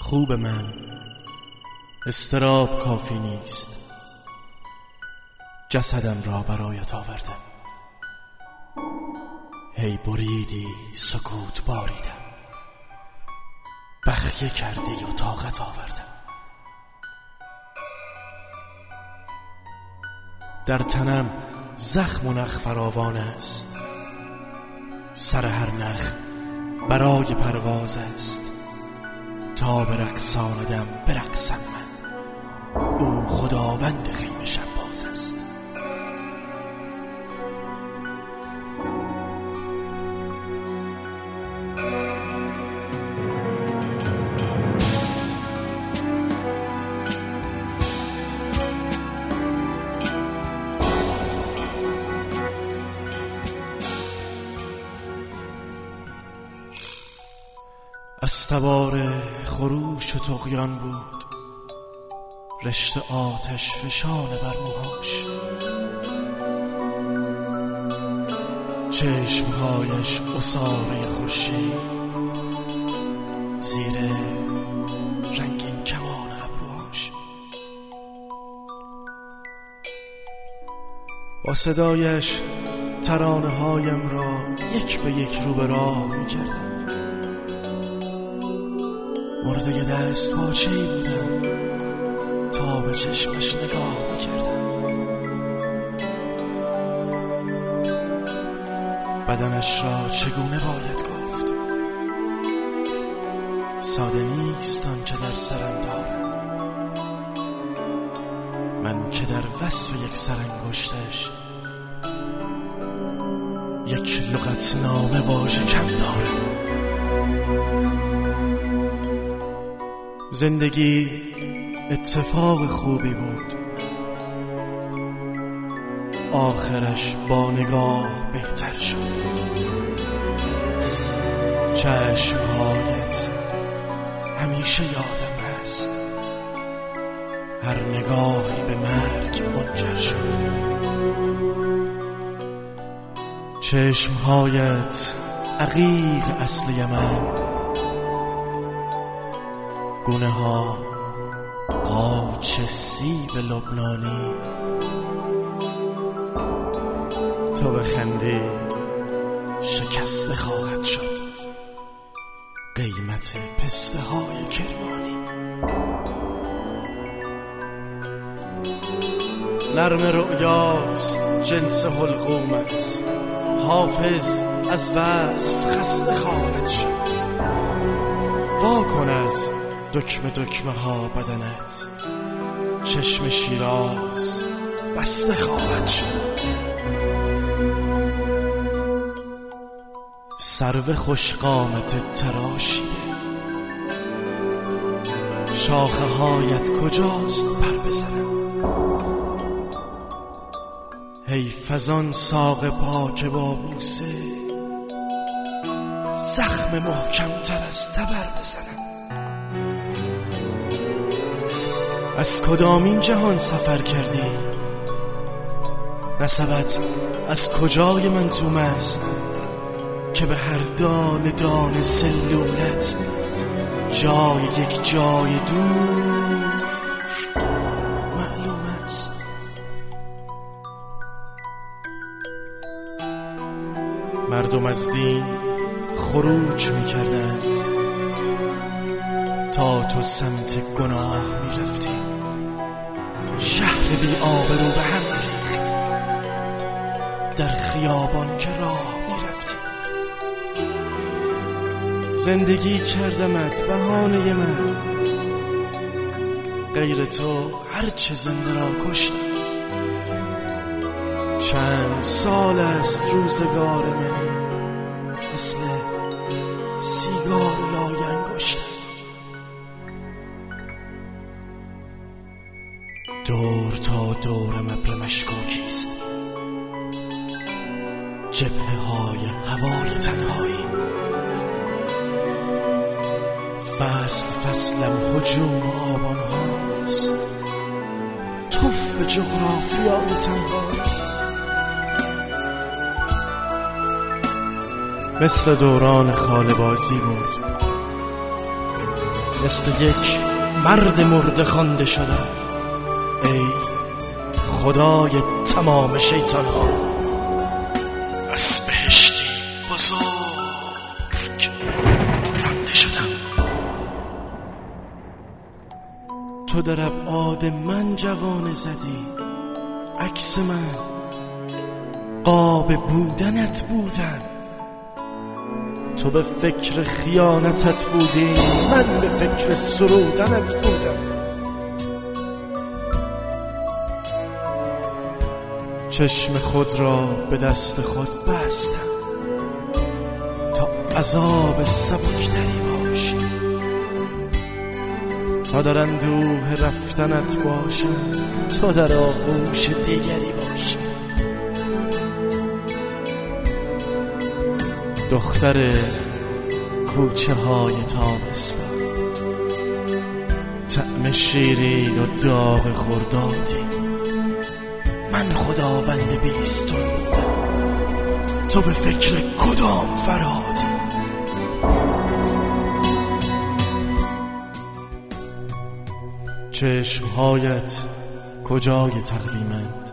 خوب من، اضطراب کافی نیست، جسدم را برایت آوردم. هی بریدی سکوت باریدم، بخیه کردی و طاقت آوردم. در تنم زخم و نخ فراوان است، سر هر نخ برای پرواز است. تا برقصاندم برقصم من، او خداوند خیمه شباز است. استوار خروش و طغیان بود، رشته آتش فشان بر موهاش. چشمهایش عصاره خورشید، زیر رنگین کمان ابروهاش. با صدایش ترانه هایم را یک به یک رو به راه می کردم. مرده دست پاچه‌ای بودم تا به چشمش نگاه میکردم. بدنش را چگونه باید گفت؟ ساده نیست آنچه در سرم دارم. من که در وصف یک سرانگشتش یک لغتنامه واژه کم دارم. زندگی اتفاق خوبی بود، آخرش با نگاه بهتر شد. چشمهایت همیشه یادم هست، هر نگاهی به مرگ منجر شد. چشمهایت عقیق اصلی من، گونه ها قاچ سیب لبنانی. تا بخندی شکسته خواهد شد قیمت پسته های کرمانی. نرم رؤیاست جنس حلقومت، حافظ از وصف خسته خواهد شد. واکن از دکمه دکمه ها بدنت، چشم شیراز بسته خواهد شد. سرو خوش قامت تراشیده، شاخه هایت کجاست پر بزنم؟ حیف از آن ساق پاک با بوسه، زخم محکم تر از تبر بزنم. از کدامین جهان سفر کردی؟ نسبت از کجای منظوم است که به هر دانه دانه سلولت جای یک جای دور معلوم است. مردم از دین خروج می کردند تا تو سمت گناه می رفتی. شهر بی آبرو به هم ریخت در خیابان که راه می رفتی. زندگی کردمت بهانه من، غیر تو هرچه زنده را کشتم. چند سال است روزگار منی، مثل سیگار لای انگشتم. دور تا دور ابر مشکوکیست، جبهه های هوای تنهایی. فصل فصلم هجوم آبان هاست، توف به جغرافیای تنهایی. مثل دوران خاله بازی بود، مثل یک مرد مرده خوانده شدم. ای خدای تمام شیطان ها، از بهشتی بزرگ رانده شدم. تو در ابعاد من جوانه زدی، عکس من قاب بودنت بودم. تو به فکر خیانتت بودی، من به فکر سرودنت بودم. چشم خود را به دست خود بستم تا عذاب سبکتری باشی، تا در اندوه رفتنت باشم، تا در آغوش دیگری باشی. دختر کوچه های تابستان، طعم شیرین و داغ خردادی. من خداوند بیستون بودم، تو به فکر کدام فرهادی؟ چشمهایت کجای تقویمند؟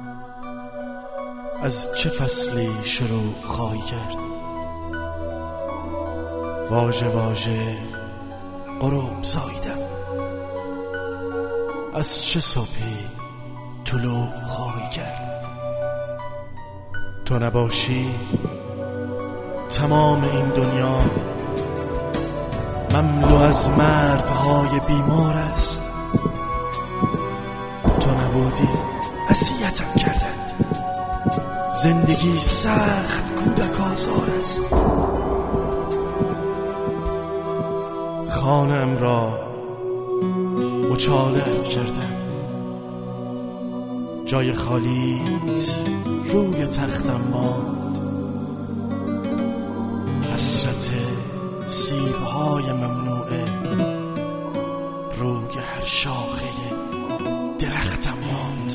از چه فصلی شروع خواهی کرد؟ واژه واژه غروب ساییدم، از چه صبحی طلوع خواهی کرد؟ تو نباشی تمام این دنیا مملو از مردهای بیمار است. تو نبودی اذیتم کردند، زندگی سخت کودک آزار است. خانه‌ام را مچاله‌ات کردم، جای خالیت روی تختم ماند. حسرت سیب‌های ممنوعه روی هر شاخه درختم ماند.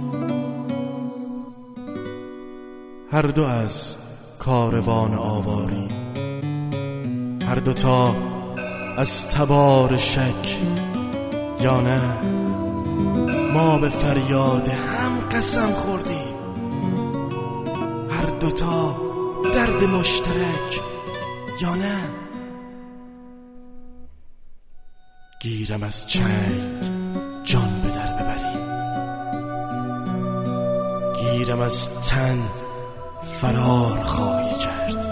هر دو از کاروان آواریم، هر دوتا از تبار شک، یا نه ما به فریاد هم قسم خوردیم. هر دوتا درد مشترک، یا نه گیرم از چنگ جان به در ببریم، گیرم از تن فرار خواهی کرد.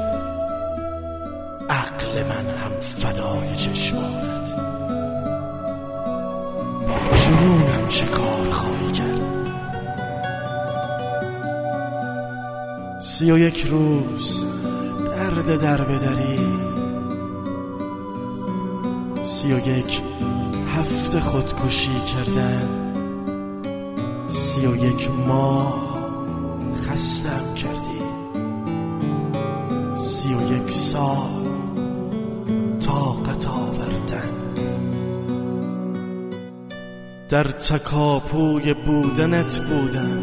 عقل من هم فدای چشمانت، با جنونم چه کار خواهی کرد؟ 31 روز درد در بدری، 31 هفته خودکشی کردن، 31 ماه خستم کردی، 31 سال طاقت آوردن. در تکاپوی بودنت بودم،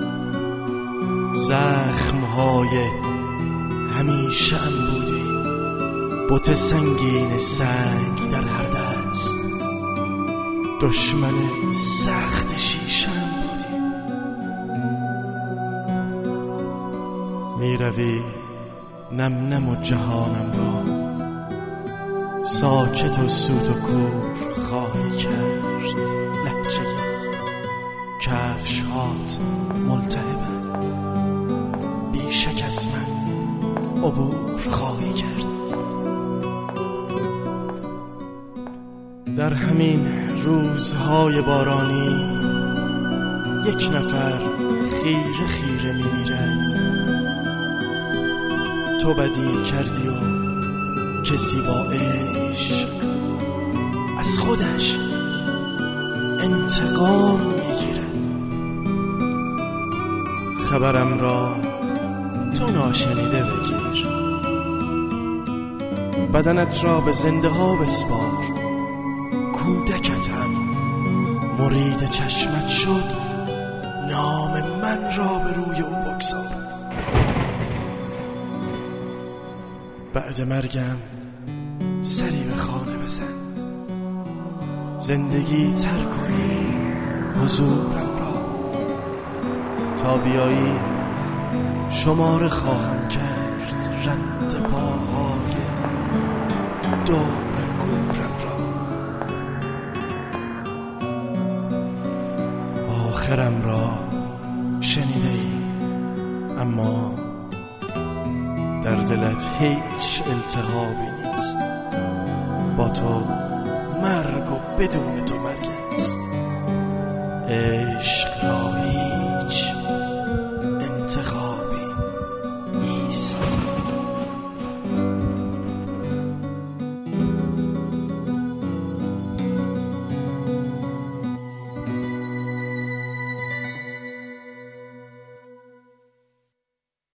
زخمهای همیشه‌ام بودی، بت سنگین سنگ در هر دست، دشمن سخت شیشه‌ام بودی. می روی نم نم و جهانم را ساکت و سوت و کور خواهی کرد. لهجه کفش هات ملتهبند، بیشک از من عبور خواهی کرد. در همین روزهای بارانی یک نفر خیره خیره میمیرد. تو بدی کردی و کسی با عشق از خودش انتقام میگیرد. خبرم را تو ناشنیده بگیر، بدنت را به زنده ها بسپار. کودکت هم مرید چشمت شد، نام من را به روی او بگذار. بعد مرگم سری به خانه بزن، زندگی تر کنی حضورم را. تا بیایی شماره خواهم کرد رد پاهای دور گورم را. آخرم را شنیده ای، اما در دلت هیچ التهابی نیست. با تو مرگ و بدون تو مرگ است. عشق راهی